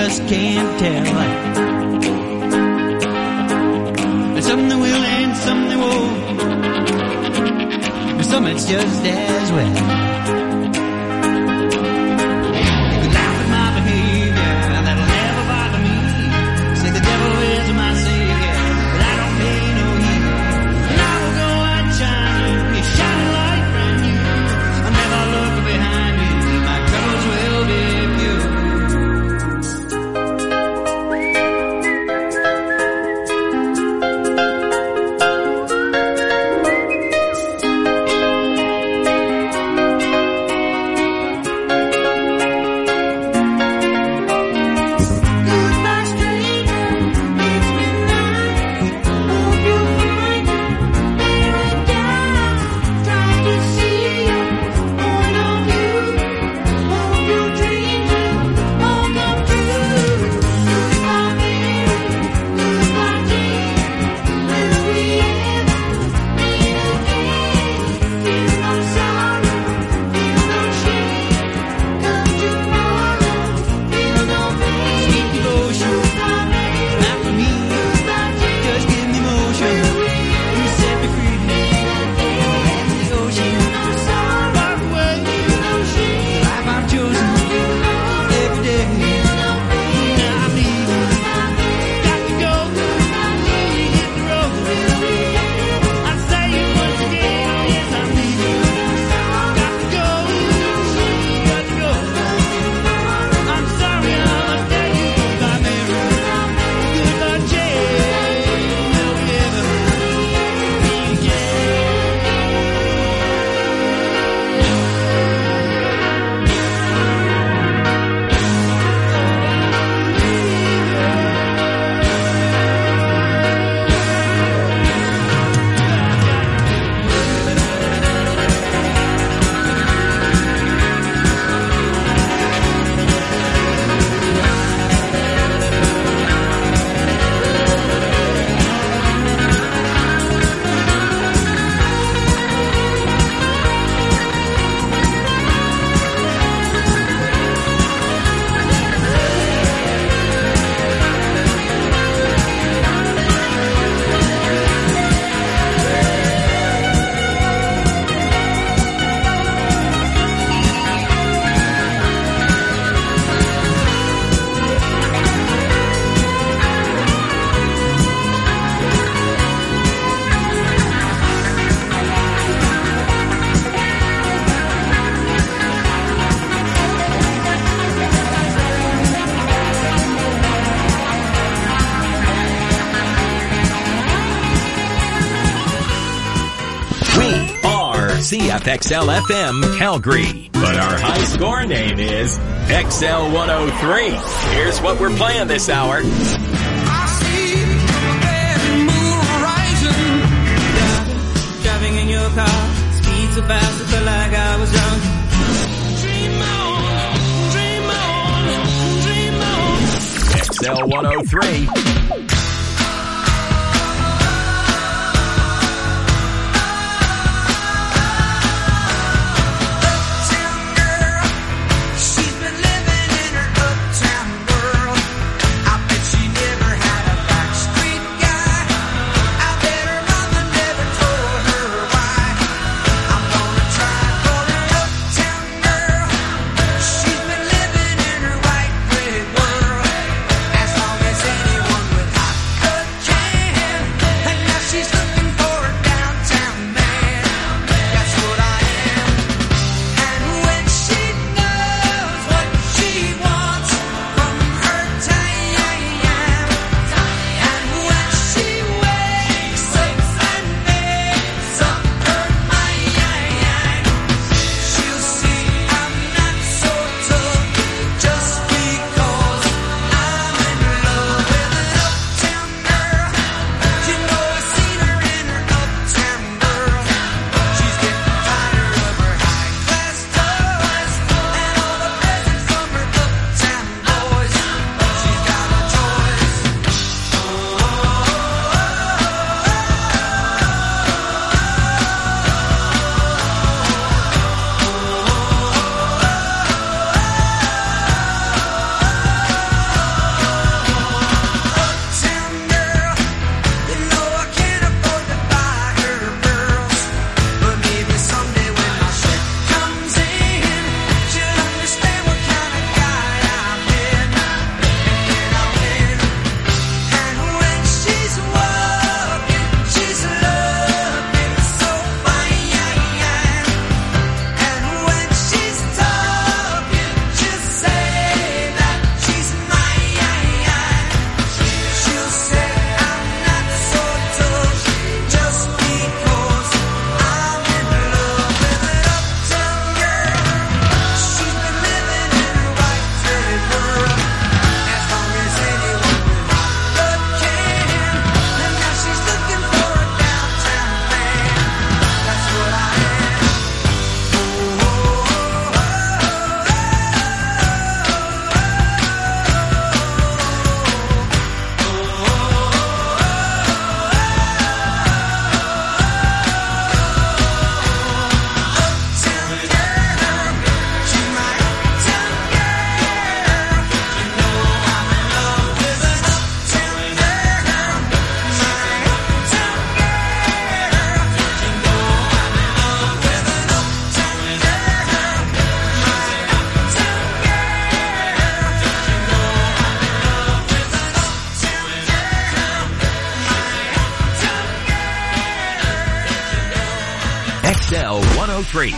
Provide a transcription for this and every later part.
just can't tell. And some they will and some they won't. And some it's just as well. CFXL FM Calgary. But our high score name is XL 103. Here's what we're playing this hour. I see that moon rising. Driving in your car, speed so fast, it felt like I was drunk. Dream on, dream on, dream on. XL 103. As long as anyone with hot XL 103.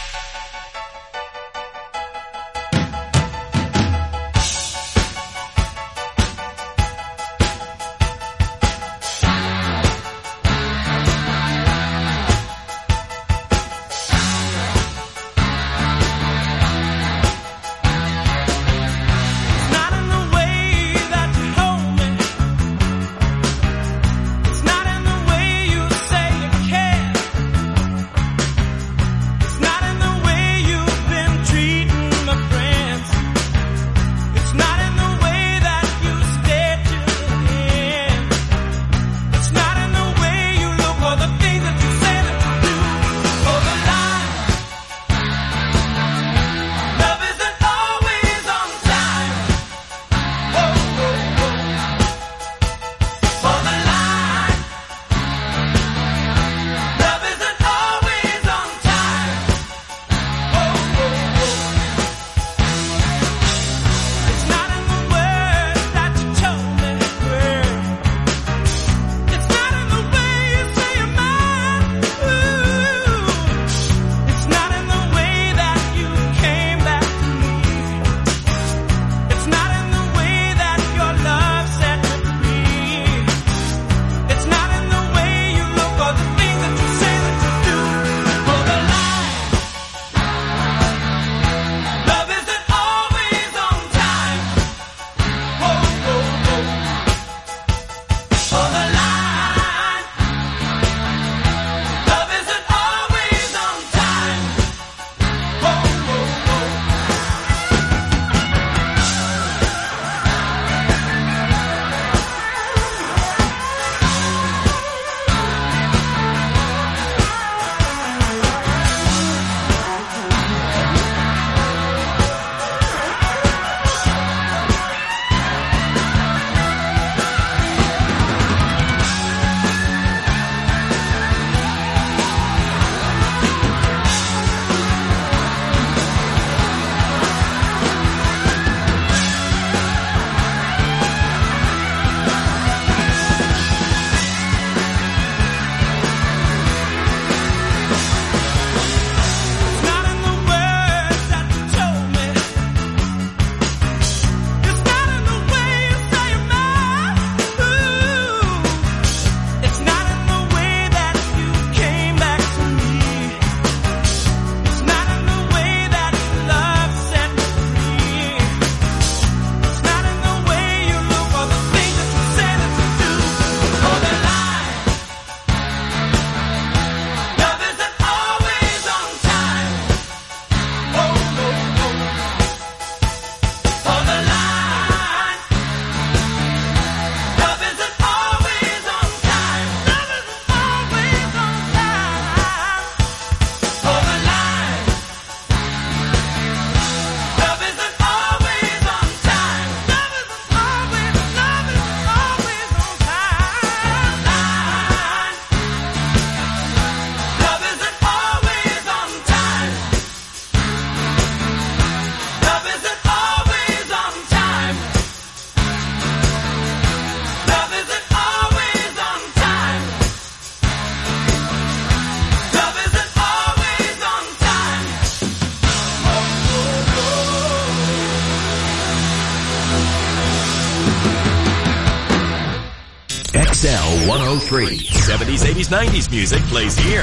XL 103. 70s, 80s, 90s music plays here.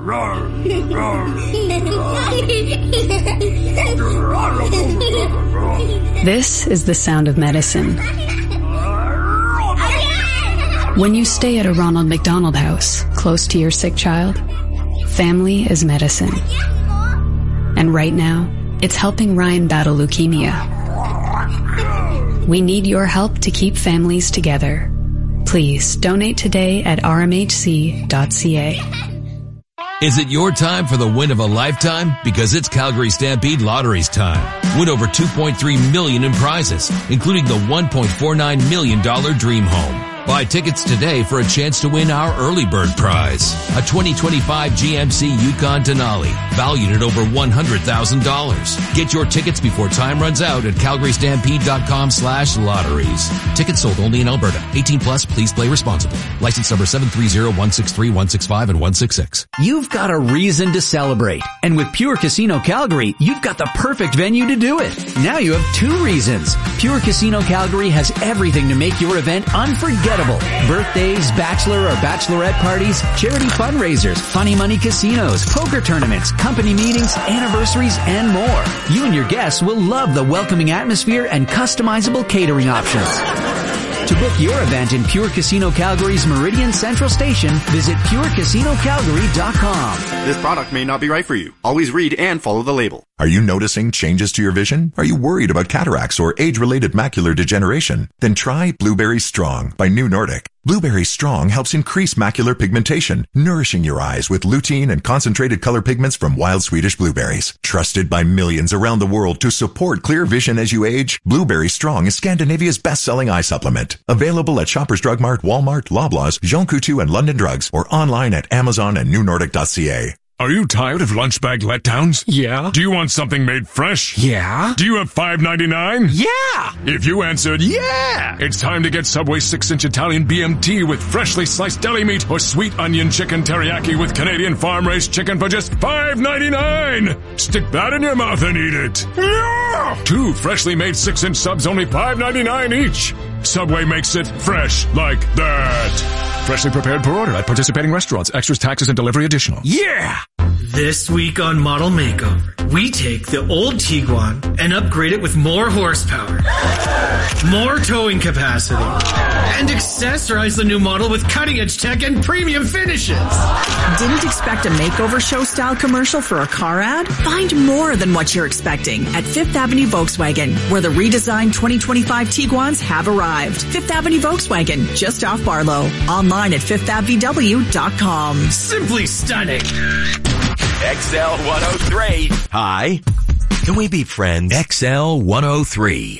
This is the sound of medicine. When you stay at a Ronald McDonald House, close to your sick child, family is medicine. And right now, it's helping Ryan battle leukemia. We need your help to keep families together. Please donate today at rmhc.ca. Is it your time for the win of a lifetime? Because it's Calgary Stampede Lottery's time. Win over $2.3 million in prizes, including the $1.49 million dream home. Buy tickets today for a chance to win our early bird prize, a 2025 GMC Yukon Denali, valued at over $100,000. Get your tickets before time runs out at calgarystampede.com/lotteries. Tickets sold only in Alberta. 18 plus, please play responsibly. License number 730-163, 165, and 166. You've got a reason to celebrate. And with Pure Casino Calgary, you've got the perfect venue to do it. Now you have 2 reasons. Pure Casino Calgary has everything to make your event unforgettable. Birthdays, bachelor or bachelorette parties, charity fundraisers, funny money casinos, poker tournaments, company meetings, anniversaries, and more. You and your guests will love the welcoming atmosphere and customizable catering options. To book your event in Pure Casino Calgary's Meridian Central Station, visit purecasinocalgary.com. This product may not be right for you. Always read and follow the label. Are you noticing changes to your vision? Are you worried about cataracts or age-related macular degeneration? Then try Blueberry Strong by New Nordic. Blueberry Strong helps increase macular pigmentation, nourishing your eyes with lutein and concentrated color pigments from wild Swedish blueberries. Trusted by millions around the world to support clear vision as you age, Blueberry Strong is Scandinavia's best-selling eye supplement. Available at Shoppers Drug Mart, Walmart, Loblaws, Jean Coutu, and London Drugs, or online at Amazon and newnordic.ca. Are you tired of lunch bag letdowns? Yeah. Do you want something made fresh? Yeah. Do you have $5.99? Yeah. If you answered yeah, it's time to get Subway 6-inch Italian BMT with freshly sliced deli meat or sweet onion chicken teriyaki with Canadian farm-raised chicken for just $5.99. Stick that in your mouth and eat it. Yeah. 2 freshly made 6-inch subs, only $5.99 each. Subway makes it fresh like that. Freshly prepared per order at participating restaurants. Extras, taxes, and delivery additional. yeah. This week on Model Makeover, we take the old Tiguan and upgrade it with more horsepower, more towing capacity, and accessorize the new model with cutting-edge tech and premium finishes. Didn't expect a makeover show-style commercial for a car ad? Find more than what you're expecting at Fifth Avenue Volkswagen, where the redesigned 2025 Tiguans have arrived. Fifth Avenue Volkswagen, just off Barlow. Online at fifthfvw.com. Simply stunning. XL 103. Hi. Can we be friends? XL 103.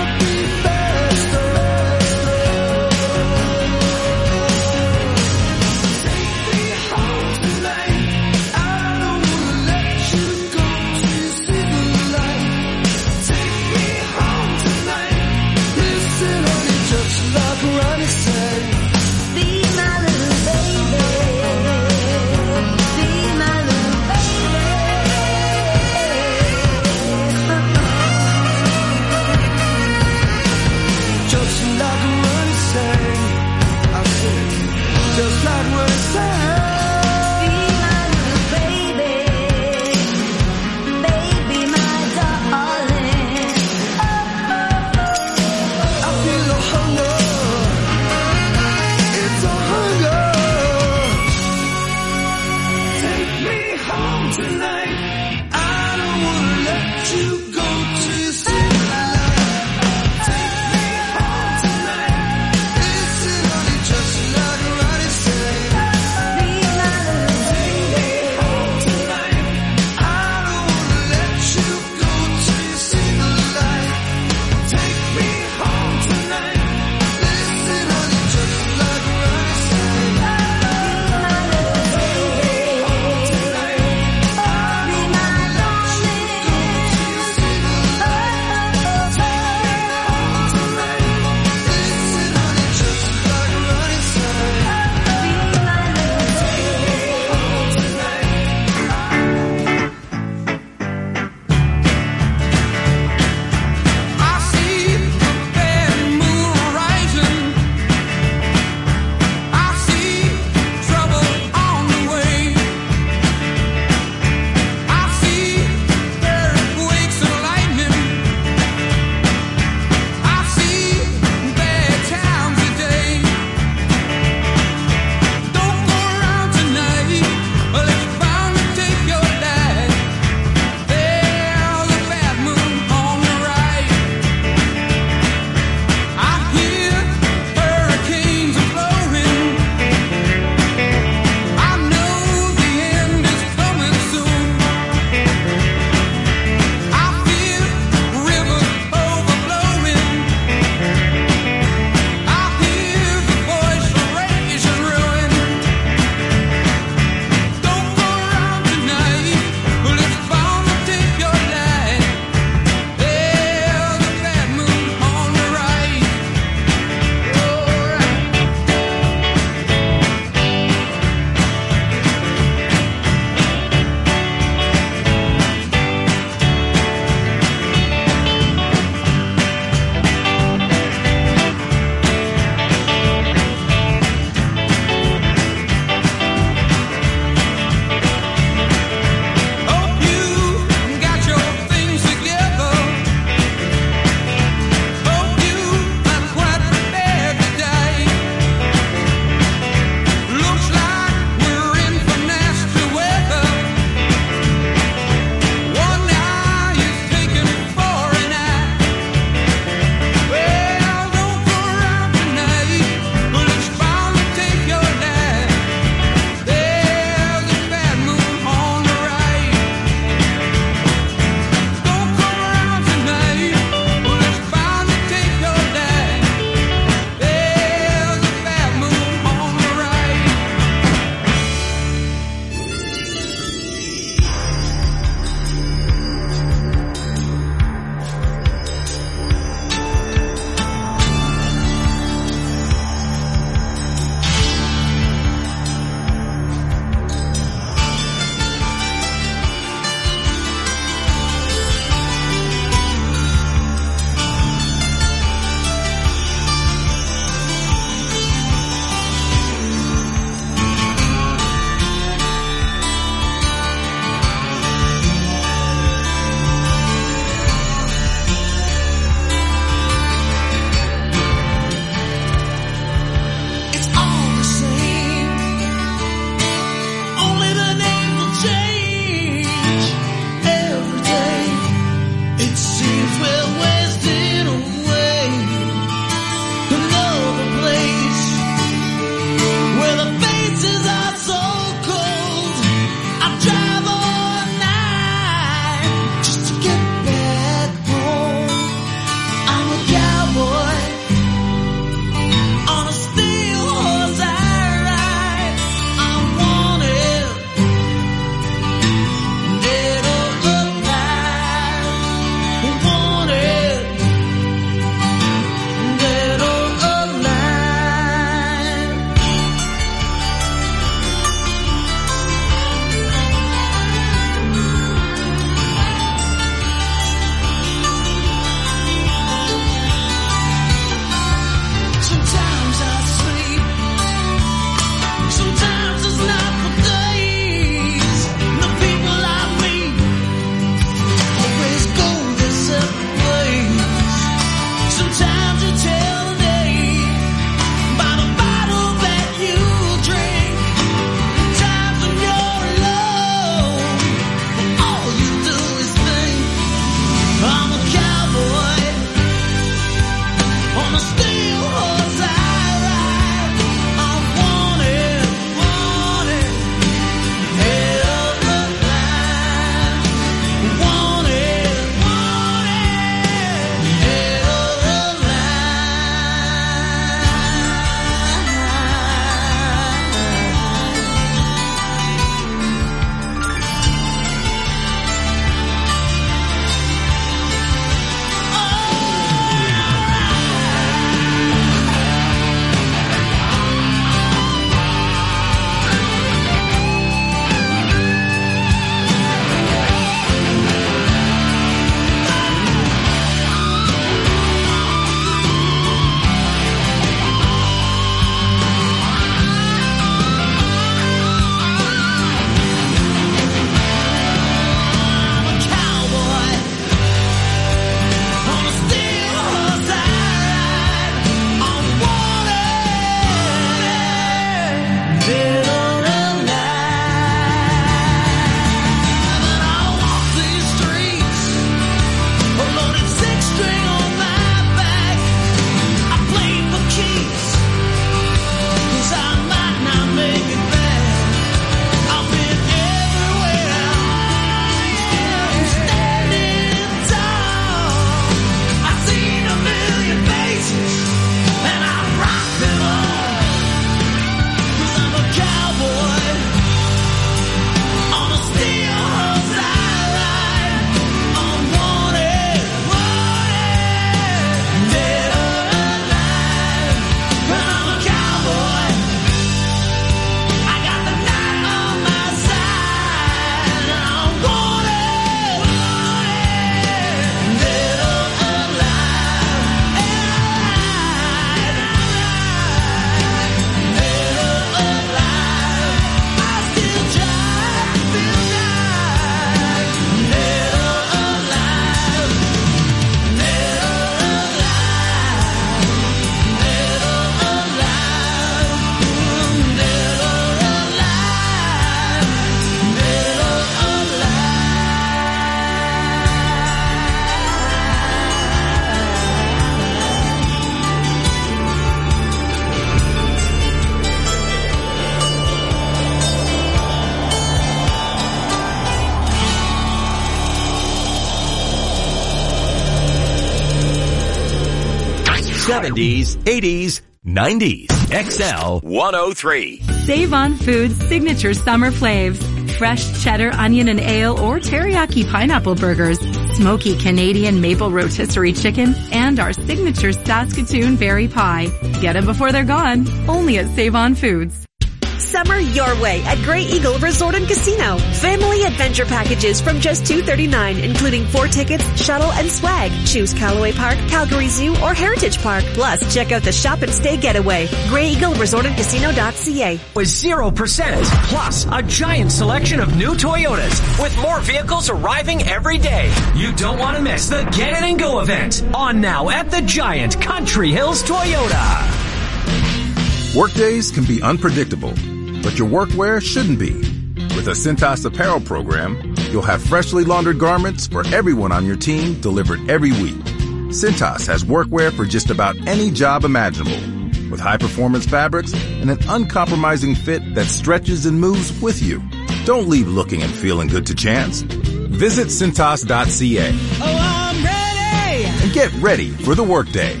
70s, 80s, 90s. XL 103. Save on Foods signature summer flavs. Fresh cheddar, onion, and ale or teriyaki pineapple burgers, smoky Canadian maple rotisserie chicken, and our signature Saskatoon berry pie. Get them before they're gone. Only at Save on Foods. Summer your way at Grey Eagle Resort and Casino. Family adventure packages from just $239, including 4 tickets, shuttle, and swag. Choose Callaway Park, Calgary Zoo, or Heritage Park. Plus, check out the Shop and Stay Getaway. Grey Eagle Resort and Casino.ca. With 0%, plus a giant selection of new Toyotas, with more vehicles arriving every day. You don't want to miss the Get It and Go event. On now at the giant Country Hills Toyota. Workdays can be unpredictable, but your workwear shouldn't be. With a Cintas apparel program, you'll have freshly laundered garments for everyone on your team delivered every week. Cintas has workwear for just about any job imaginable, with high-performance fabrics and an uncompromising fit that stretches and moves with you. Don't leave looking and feeling good to chance. Visit Cintas.ca. Oh, I'm ready! And get ready for the workday.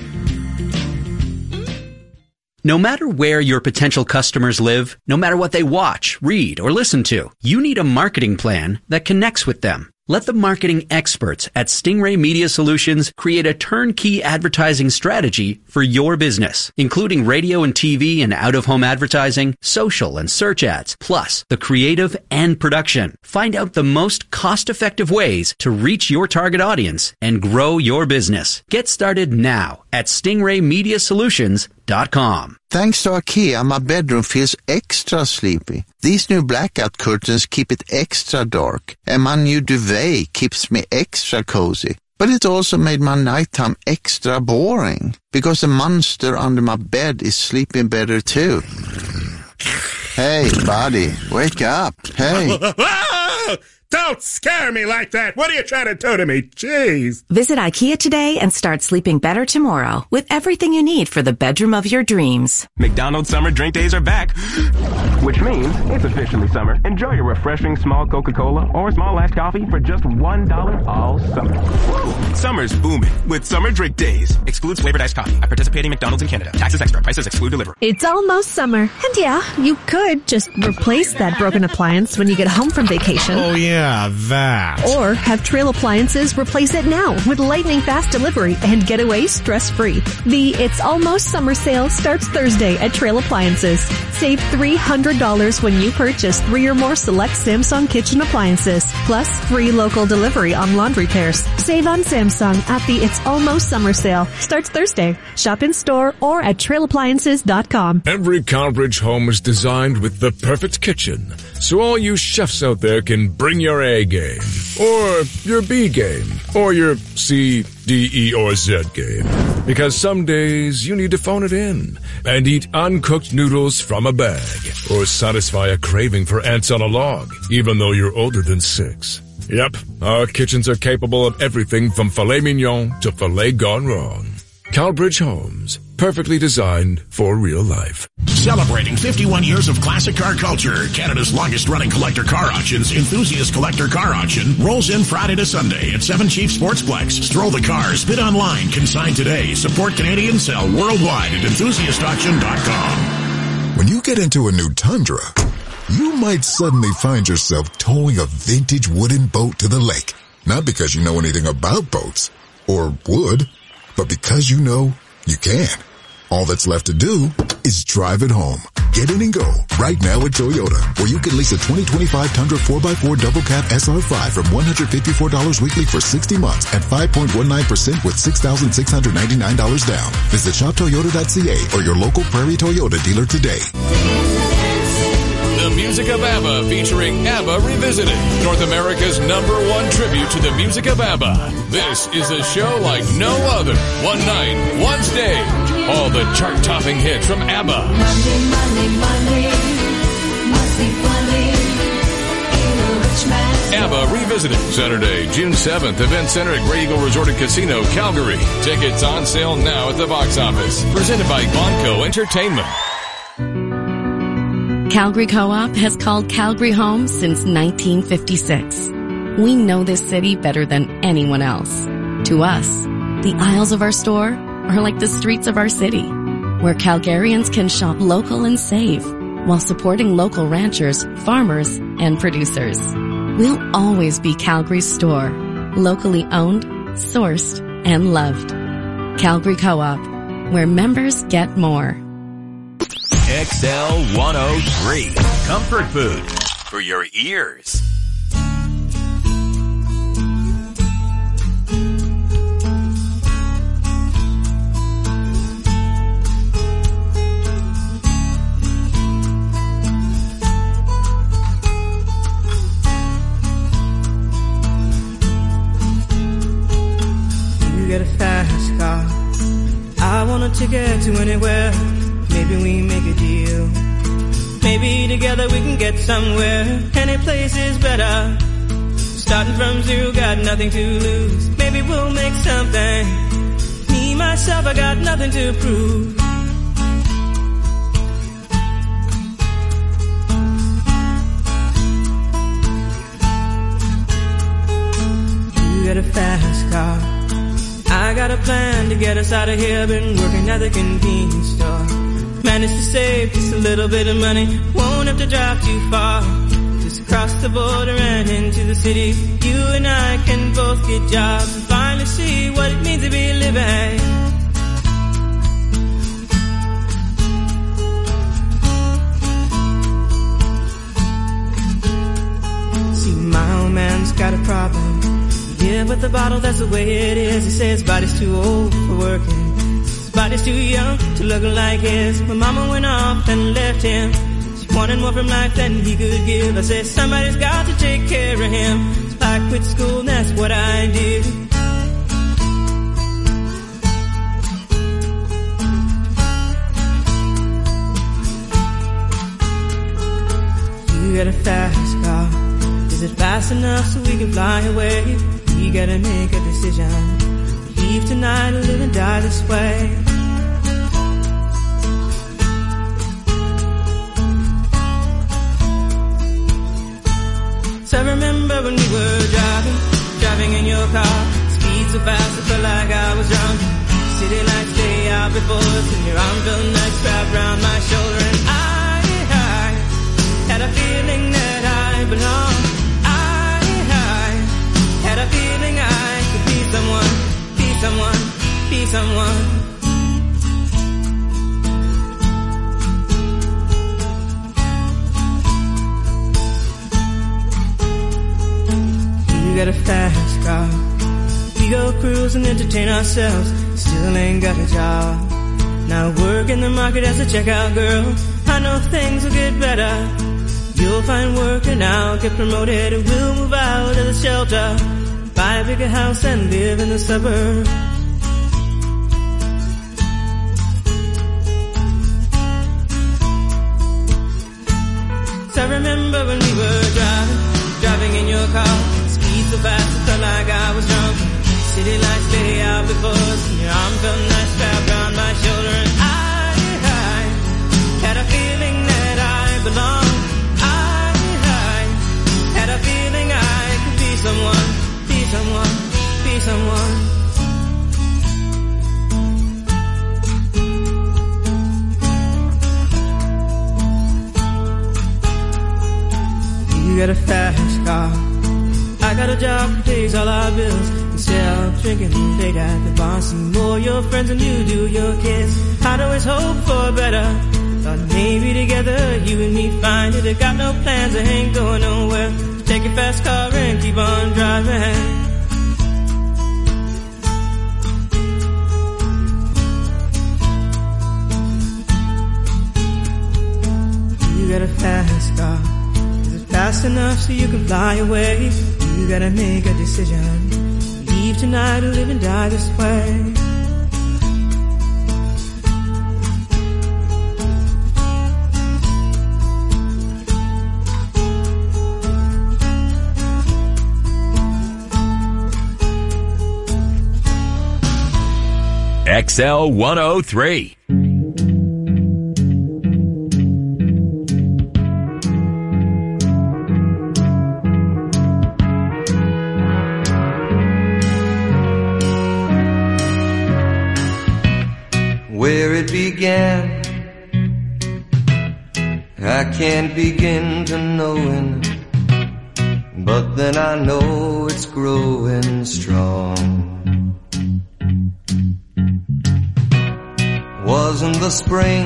No matter where your potential customers live, no matter what they watch, read, or listen to, you need a marketing plan that connects with them. Let the marketing experts at Stingray Media Solutions create a turnkey advertising strategy for your business, including radio and TV and out-of-home advertising, social and search ads, plus the creative and production. Find out the most cost-effective ways to reach your target audience and grow your business. Get started now at StingrayMediaSolutions.com. Thanks to IKEA, my bedroom feels extra sleepy. These new blackout curtains keep it extra dark, and my new duvet keeps me extra cozy. But it also made my nighttime extra boring, because the monster under my bed is sleeping better too. Hey, buddy, wake up. Hey. Don't scare me like that. What are you trying to do to me? Jeez. Visit IKEA today and start sleeping better tomorrow with everything you need for the bedroom of your dreams. McDonald's summer drink days are back, which means it's officially summer. Enjoy your refreshing small Coca-Cola or small iced coffee for just $1 all summer. Summer's booming with summer drink days. Excludes flavored iced coffee at participating McDonald's in Canada. Taxes extra. Prices exclude delivery. It's almost summer. And yeah, you could just replace that broken appliance when you get home from vacation. Oh, yeah, that. Or have Trail Appliances replace it now with lightning fast delivery and get away stress-free. The It's Almost Summer sale starts Thursday at Trail Appliances. Save $300 when you purchase 3 or more select Samsung kitchen appliances, plus free local delivery on laundry pairs. Save on Samsung at the It's Almost Summer sale. Starts Thursday. Shop in store or at trailappliances.com. Every Calbridge home is designed with the perfect kitchen, so all you chefs out there can bring your A game, or your B game, or your C, D, E, or Z game. Because some days you need to phone it in and eat uncooked noodles from a bag, or satisfy a craving for ants on a log, even though you're older than 6. Yep, our kitchens are capable of everything from filet mignon to filet gone wrong. Calbridge Homes, perfectly designed for real life. Celebrating 51 years of classic car culture, Canada's longest-running collector car auctions, Enthusiast Collector Car Auction, rolls in Friday to Sunday at 7 Chief Sportsplex. Stroll the cars, bid online, consign today. Support Canadian, sell worldwide at enthusiastauction.com. When you get into a new Tundra, you might suddenly find yourself towing a vintage wooden boat to the lake. Not because you know anything about boats, or would, but because you know you can. All that's left to do is drive it home. Get in and go right now at Toyota, where you can lease a 2025 Tundra 4x4 double cab SR5 from $154 weekly for 60 months at 5.19% with $6,699 down. Visit shoptoyota.ca or your local Prairie Toyota dealer today. The music of ABBA featuring ABBA Revisited, North America's #1 tribute to the music of ABBA. This is a show like no other. One night, one stage. All the chart-topping hits from ABBA. Monday, Monday, Monday. Must be funny. Ain't a rich man. ABBA Revisited, Saturday, June 7th, Event Center at Grey Eagle Resort and Casino, Calgary. Tickets on sale now at the box office. Presented by Bonco Entertainment. Calgary Co-op has called Calgary home since 1956. We know this city better than anyone else. To us, the aisles of our store are like the streets of our city, where Calgarians can shop local and save while supporting local ranchers, farmers, and producers. We'll always be Calgary's store, locally owned, sourced, and loved. Calgary Co-op, where members get more. XL 103, comfort food for your ears. Get a fast car. I want a ticket to anywhere. Maybe we make a deal. Maybe together we can get somewhere. Any place is better. Starting from zero, got nothing to lose. Maybe we'll make something. Me, myself, I got nothing to prove. You get a fast car. I got a plan to get us out of here. Been working at the convenience store. Managed to save just a little bit of money. Won't have to drive too far. Just across the border and into the city. You and I can both get jobs and finally see what it means to be living. See, my old man's got a problem. Yeah, but the bottle, that's the way it is. He says his body's too old for working. His body's too young to look like his. My mama went off and left him. She wanted more from life than he could give. I said, somebody's got to take care of him. So I quit school and that's what I did. You got a fast car. Is it fast enough so we can fly away? We gotta make a decision. Leave tonight or live and die this way. So I remember when we were driving in your car. Speed so fast I felt like I was drunk. City lights lay out before us and your arm felt nice wrapped around my shoulder. And I had a feeling that I belonged. Had a feeling I could be someone, be someone, be someone. You got a fast car. We go cruise and entertain ourselves. Still ain't got a job. Now work in the market as a checkout girl. I know things will get better. You'll find work and I'll get promoted and we'll move out of the shelter. Buy a bigger house and live in the suburbs. So I remember when we were driving in your car. Speed so fast it felt like I was drunk. City lights lay out before us and your arm felt nice wrapped around my shoulder. And I had a feeling that I belonged. Had a feeling I could be someone, be someone, be someone. You got a fast car. I got a job that pays all our bills. Instead of drinking late at the bar, see more your friends than you do your kids. I'd always hope for better. Thought maybe together you and me find it. I got no plans, I ain't going nowhere. Take your fast car and keep on driving. You got a fast car. Is it fast enough so you can fly away? You gotta make a decision. Leave tonight or live and die this way. XL 103. began. I can't begin to knowing, but then I know it's growing strong. Wasn't the spring,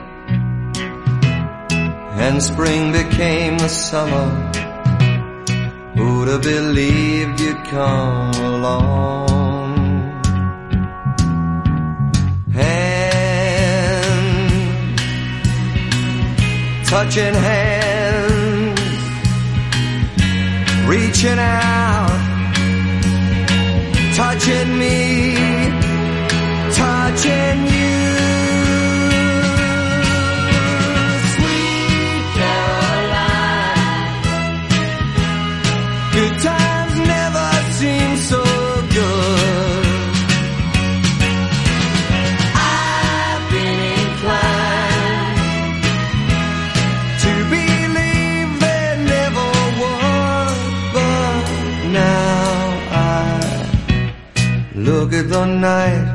and spring became the summer. Who'd have believed you'd come along? Hands, touching hands, reaching out, touching me, touching you. Good times never seem so good. I've been inclined to believe there never was, but now I look at the night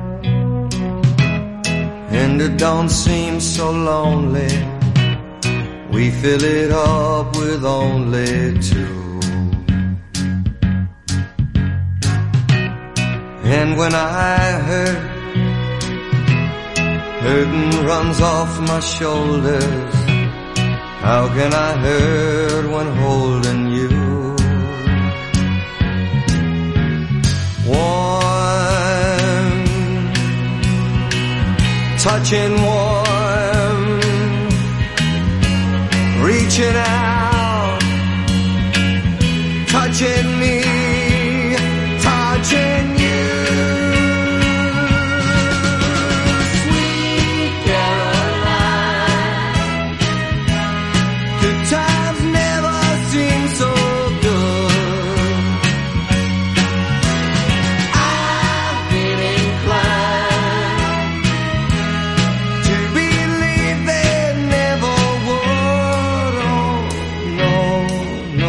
and it don't seem so lonely. We fill it up with only two. And when I hurt, hurting runs off my shoulders. How can I hurt when holding you? Warm, touching warm, reaching out, touching me, touching you. Times never seem so good. I've been inclined to believe they never would. Oh, no,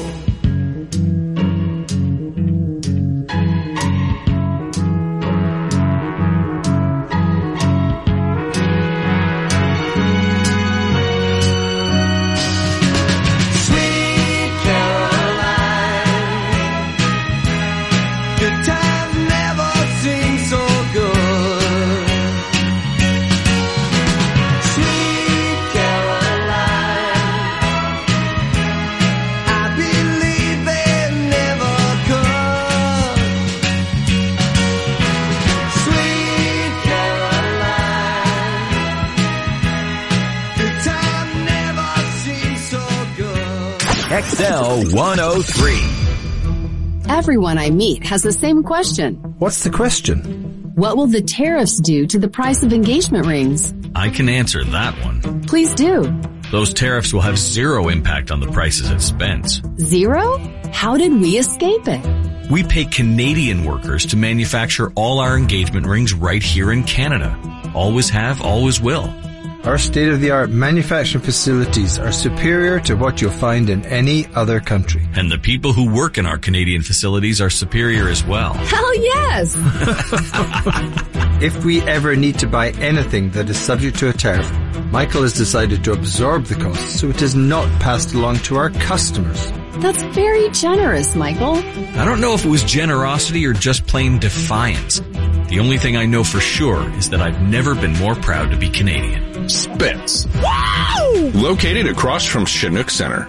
XL 103. Everyone I meet has the same question. What's the question? What will the tariffs do to the price of engagement rings? I can answer that one. Please do. Those tariffs will have zero impact on the prices at Spence. Zero? How did we escape it? We pay Canadian workers to manufacture all our engagement rings right here in Canada. Always have, always will. Our state-of-the-art manufacturing facilities are superior to what you'll find in any other country. And the people who work in our Canadian facilities are superior as well. Hell yes! If we ever need to buy anything that is subject to a tariff, Michael has decided to absorb the cost so it is not passed along to our customers. That's very generous, Michael. I don't know if it was generosity or just plain defiance. The only thing I know for sure is that I've never been more proud to be Canadian. Spence. Wow! Located across from Chinook Center.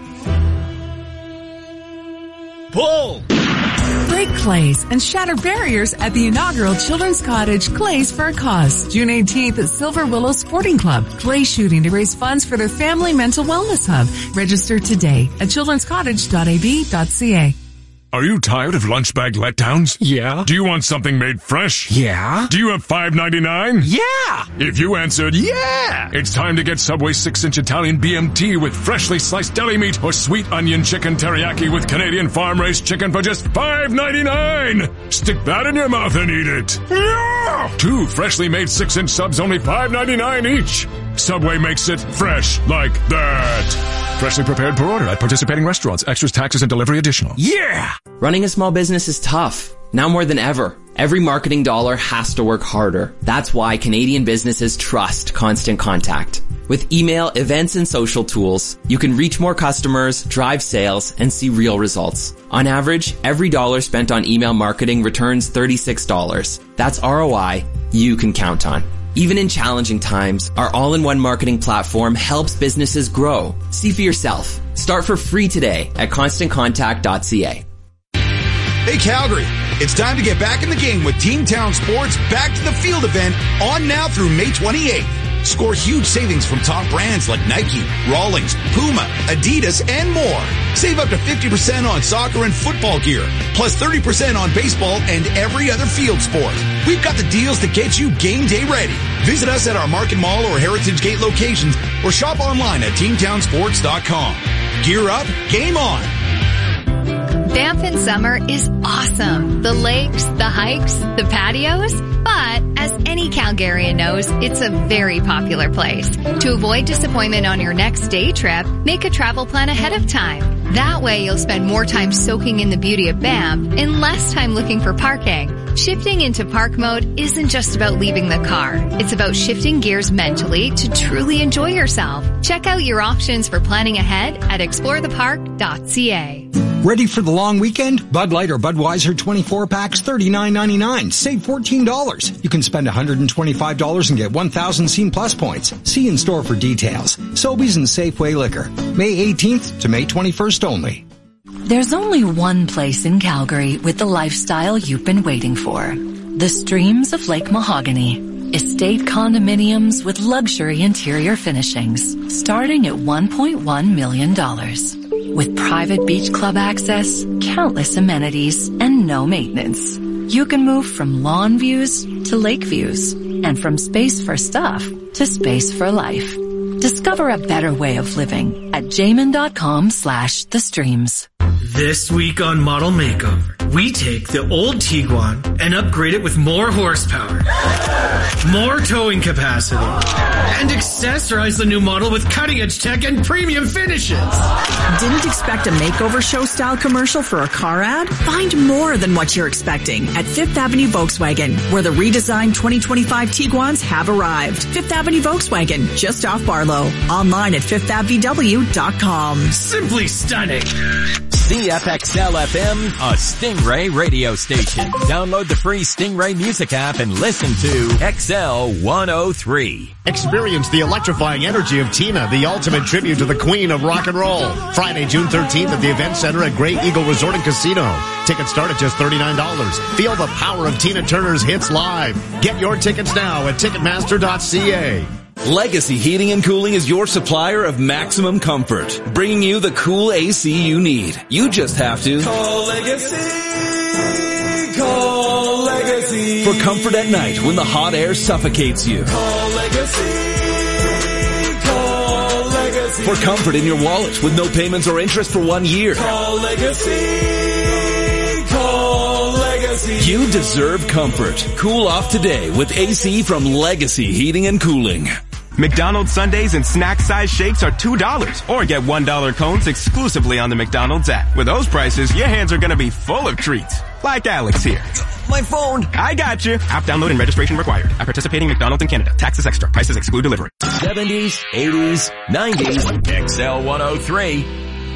Pull! Break clays and shatter barriers at the inaugural Children's Cottage Clays for a Cause. June 18th at Silver Willow Sporting Club. Clay shooting to raise funds for their family mental wellness hub. Register today at childrenscottage.ab.ca. Are you tired of lunch bag letdowns? Yeah. Do you want something made fresh? Yeah. Do you have $5.99? Yeah. If you answered yeah, it's time to get Subway 6-inch Italian BMT with freshly sliced deli meat or sweet onion chicken teriyaki with Canadian farm-raised chicken for just $5.99. Stick that in your mouth and eat it. Yeah. 2 freshly made 6-inch subs, only $5.99 each. Subway makes it fresh like that. Freshly prepared per order at participating restaurants. Extras, taxes, and delivery additional. Yeah! Running a small business is tough, now more than ever. Every marketing dollar has to work harder. That's why Canadian businesses trust Constant Contact. With email, events, and social tools, you can reach more customers, drive sales, and see real results. On average, every dollar spent on email marketing returns $36. That's ROI you can count on. Even in challenging times, our all-in-one marketing platform helps businesses grow. See for yourself. Start for free today at ConstantContact.ca. Hey Calgary, it's time to get back in the game with Team Town Sports Back to the Field event on now through May 28th. Score huge savings from top brands like Nike, Rawlings, Puma, Adidas, and more. Save up to 50% on soccer and football gear, plus 30% on baseball and every other field sport. We've got the deals to get you game day ready. Visit us at our Market Mall or Heritage Gate locations or shop online at teamtownsports.com. Gear up, game on. Banff in summer is awesome. The lakes, the hikes, the patios. But as any Calgarian knows, it's a very popular place. To avoid disappointment on your next day trip, make a travel plan ahead of time. That way you'll spend more time soaking in the beauty of Banff and less time looking for parking. Shifting into park mode isn't just about leaving the car. It's about shifting gears mentally to truly enjoy yourself. Check out your options for planning ahead at explorethepark.ca. Ready for the long weekend? Bud Light or Budweiser 24 packs, $39.99. Save $14. You can spend $125 and get 1,000 Scene Plus points. See in store for details. Sobeys and Safeway Liquor. May 18th to May 21st only. There's only one place in Calgary with the lifestyle you've been waiting for. The Streams of Lake Mahogany. Estate condominiums with luxury interior finishings starting at $1.1 million. With private beach club access, countless amenities, and no maintenance. You can move from lawn views to lake views, and from space for stuff to space for life. Discover a better way of living at jamin.com/thestreams. This week on Model Makeover, we take the old Tiguan and upgrade it with more horsepower, more towing capacity, and accessorize the new model with cutting-edge tech and premium finishes. Didn't expect a makeover show-style commercial for a car ad? Find more than what you're expecting at Fifth Avenue Volkswagen, where the redesigned 2025 Tiguans have arrived. Fifth Avenue Volkswagen, just off Barlow. Online at fifthAvW.com. Simply stunning. CFXL-FM, a Stingray radio station. Download the free Stingray music app and listen to XL 103. Experience the electrifying energy of Tina, the ultimate tribute to the queen of rock and roll. Friday, June 13th at the Event Center at Great Eagle Resort and Casino. Tickets start at just $39. Feel the power of Tina Turner's hits live. Get your tickets now at Ticketmaster.ca. Legacy Heating and Cooling is your supplier of maximum comfort, bringing you the cool AC you need. You just have to call Legacy. Call Legacy. For comfort at night when the hot air suffocates you. Call Legacy. Call Legacy. For comfort in your wallet with no payments or interest for 1 year. Call Legacy. Call Legacy. You deserve comfort. Cool off today with AC from Legacy Heating and Cooling. McDonald's Sundays and snack-size shakes are $2, or get $1 cones exclusively on the McDonald's app. With those prices, your hands are gonna be full of treats. Like Alex here. My phone. I got you. App download and registration required. At participating McDonald's in Canada. Taxes extra. Prices exclude delivery. 70s, 80s, 90s. XL 103.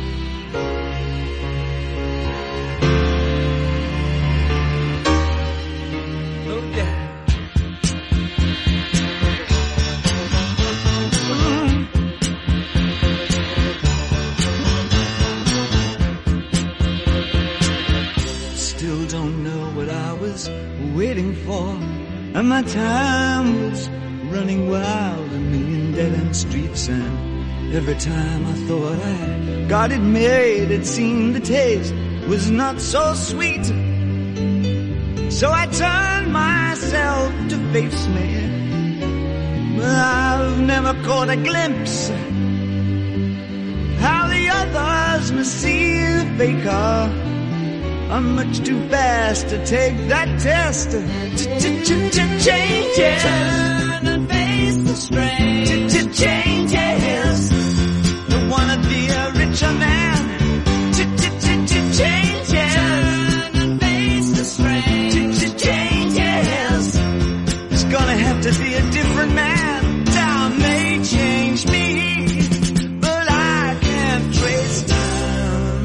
Waiting for, and my time was running wild, a million dead-end streets, and every time I thought I got it made, it seemed the taste was not so sweet. So I turned myself to face me, but I've never caught a glimpse how the others must see the faker. I'm much too fast to take that test. Changes. Turn and face the strain. Changes. Don't wanna be a richer man. Changes. Turn and face the strain. Changes. to be a different man. Time may change me, but I can't trace time.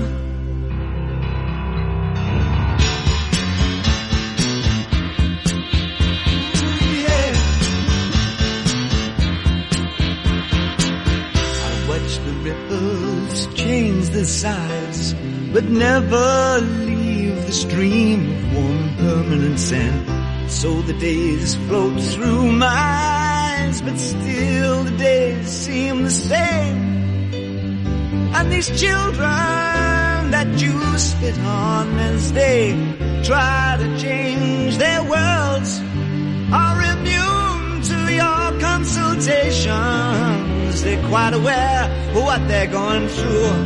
Yeah. I watch the ripples change their size, but never leave the stream of warm permanent sand. So the days float through my eyes, but still the days seem the same. And these children that you spit on as they try to change their worlds are immune to your consultations. They're quite aware of what they're going through.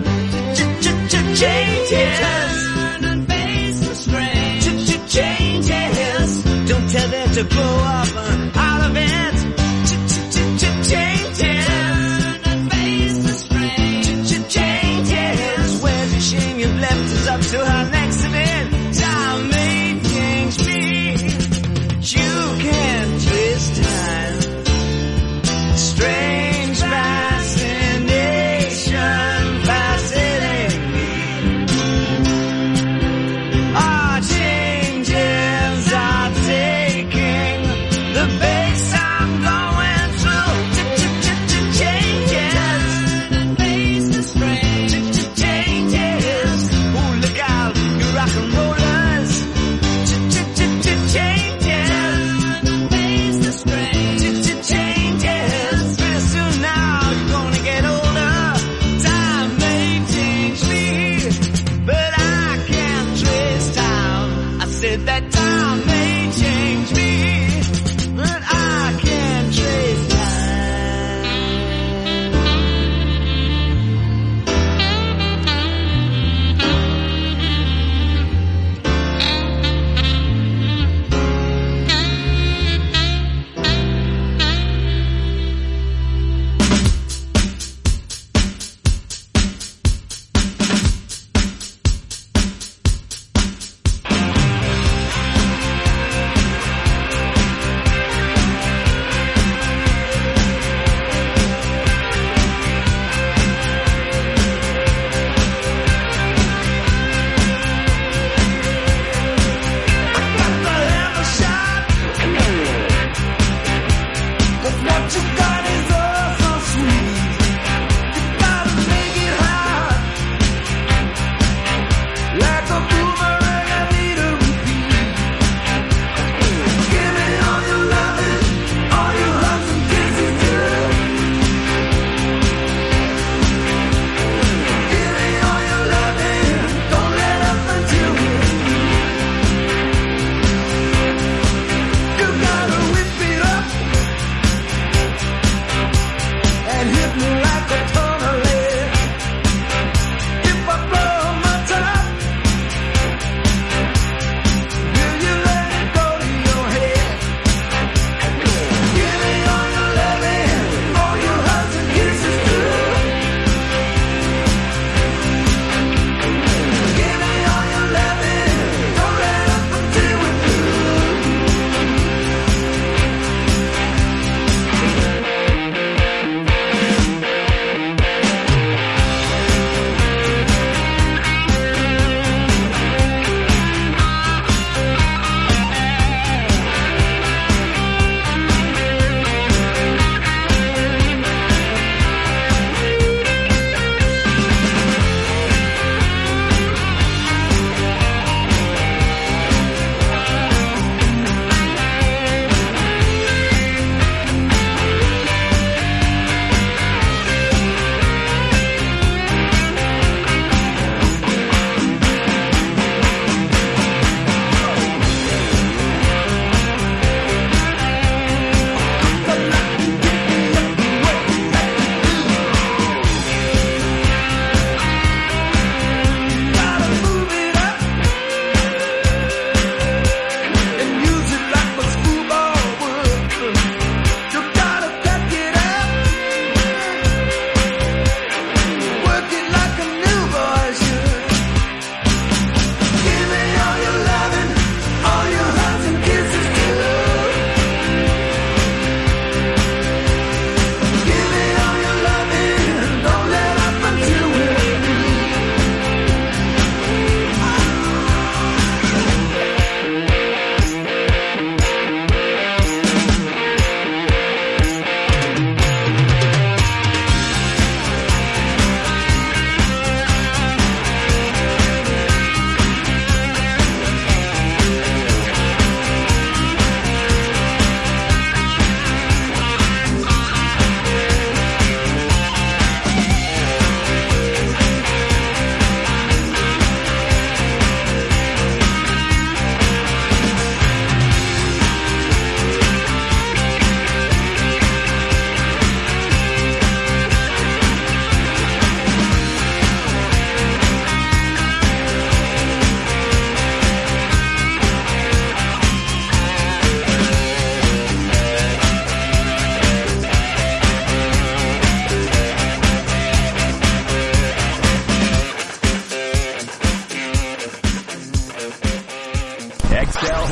Changes and face the strain. Changes. Don't tell them to grow up out of it. Changes and face the strain. Changes. Where's the shame you've left us up to her next event? Time may change me. You can't trace time. Strange fascination fascinating me. Our changes are taking the base I'm going through. Changes and face the strain. Changes. Oh, look out, you rock and rollers. Changes and face the strain. Changes. Pretty soon now you're gonna get older. Time may change me, but I can't trace time. I said that time may change me, but I can't trace time.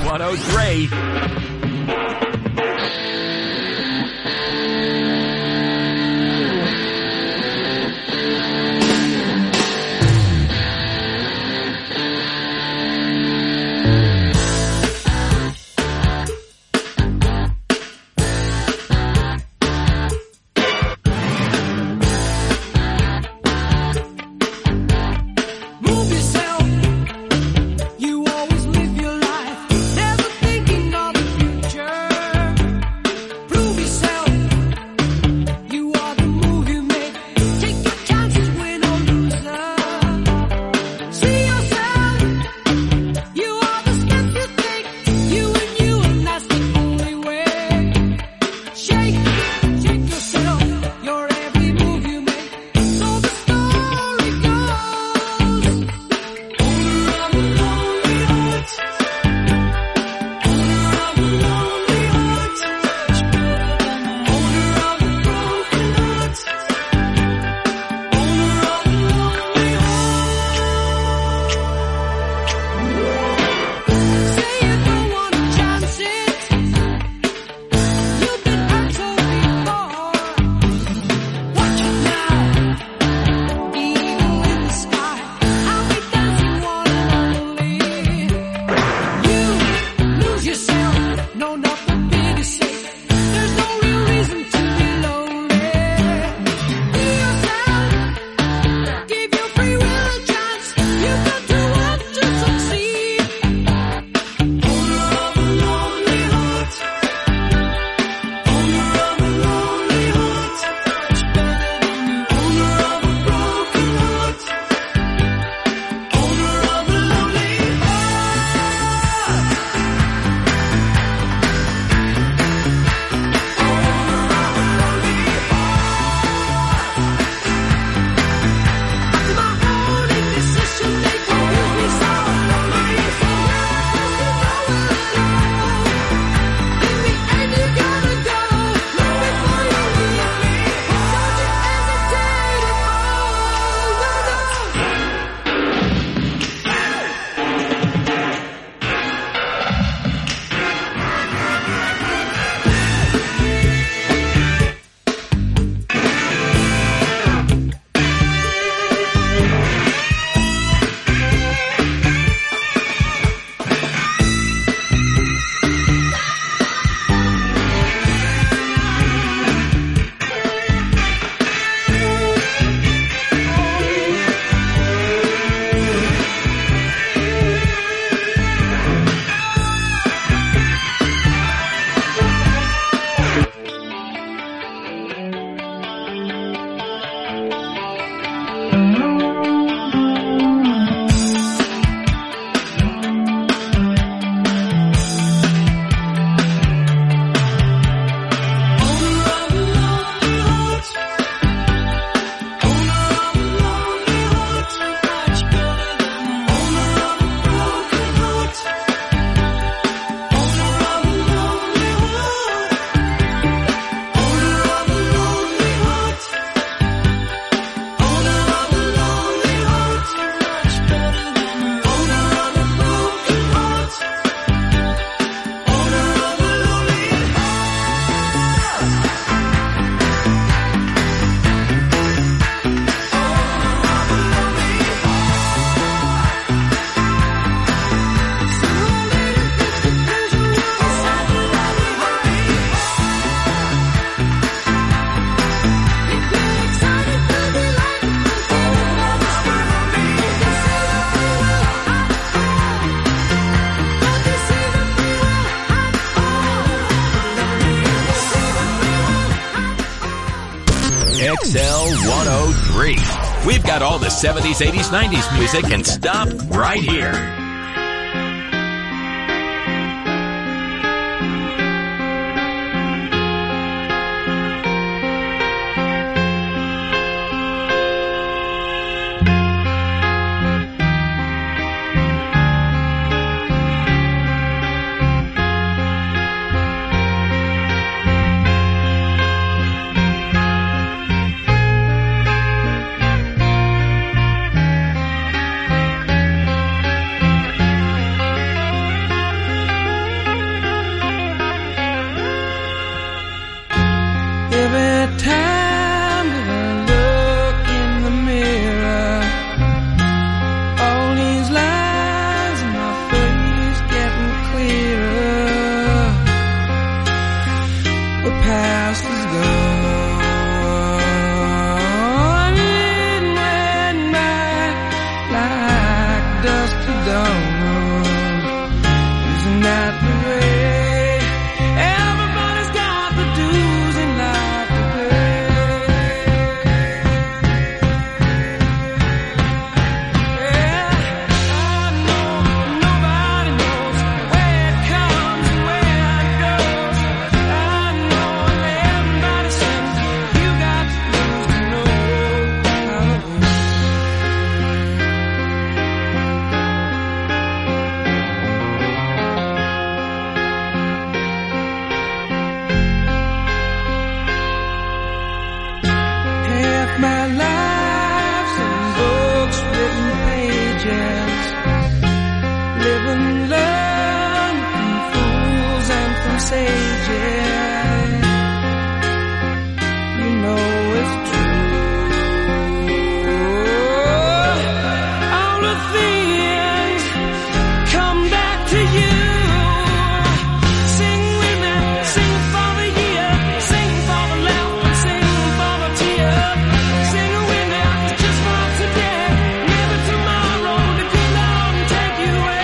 103. XL 103. We've got all the 70s, 80s, 90s music and stop right here. you say, yeah, you know it's true. All the things come back to you. Sing with me, sing for the year, sing for the laughter, sing for the tear. Sing with me just for today, maybe tomorrow the good Lord will take you away.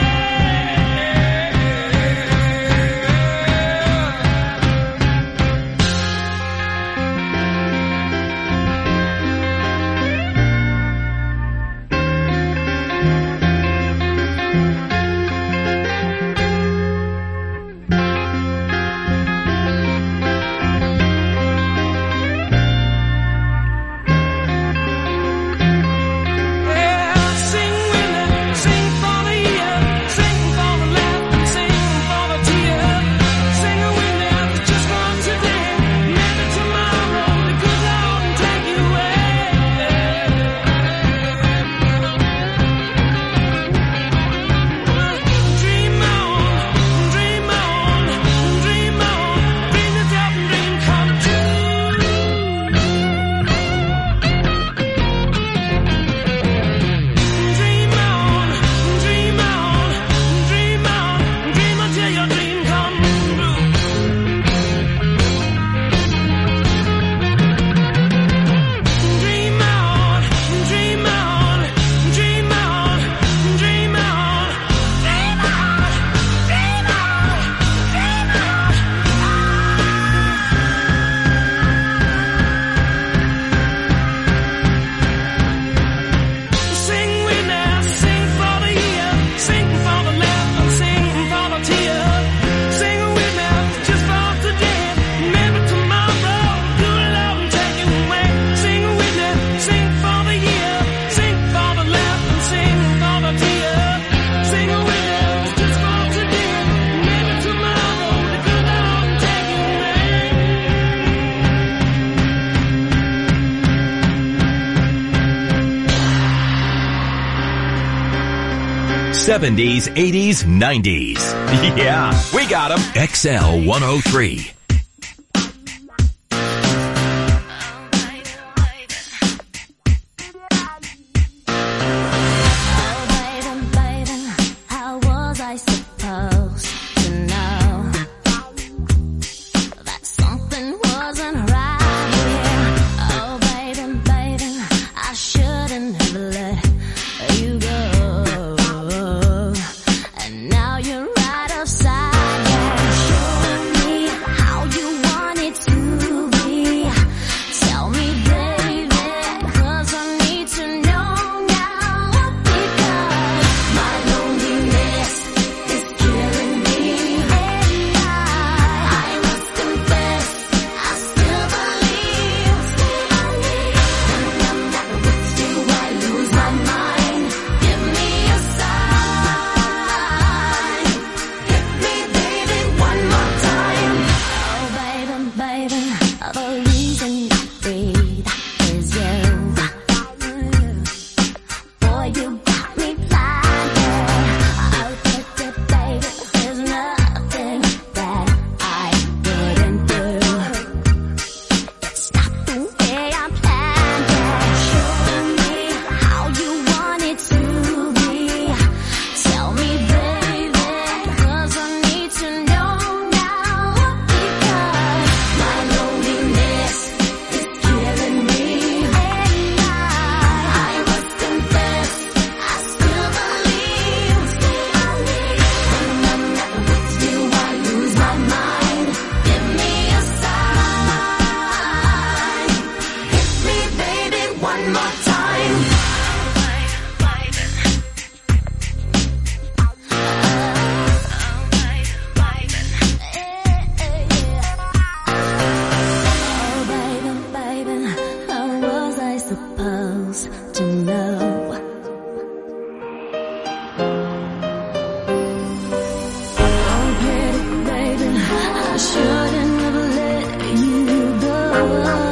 '70s, '80s, '90s. Yeah, we got them. XL 103. Shouldn't have let you go.